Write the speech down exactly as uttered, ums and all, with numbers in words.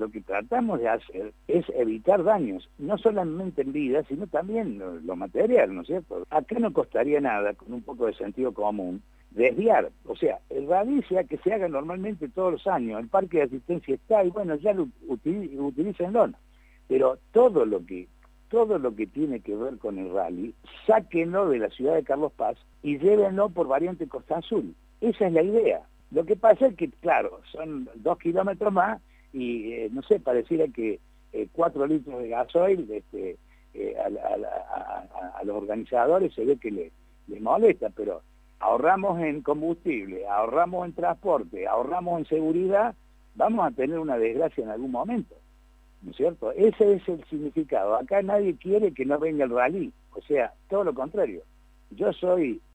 lo que tratamos de hacer es evitar daños, no solamente en vida, sino también lo, lo material, ¿no es cierto? Acá no costaría nada, con un poco de sentido común, desviar. O sea, el rally sea que se haga normalmente todos los años, el parque de asistencia está, y bueno, ya lo util, utilícenlo. Pero todo lo que todo lo que tiene que ver con el rally, sáquenlo de la ciudad de Carlos Paz y llévenlo por variante Costa Azul. Esa es la idea. Lo que pasa es que, claro, son dos kilómetros más y, eh, no sé, pareciera que eh, cuatro litros de gasoil este, eh, a, a, a, a los organizadores se ve que les, les molesta, pero ahorramos en combustible, ahorramos en transporte, ahorramos en seguridad, vamos a tener una desgracia en algún momento, ¿no es cierto? Ese es el significado. Acá nadie quiere que no venga el rally, o sea, todo lo contrario. Yo soy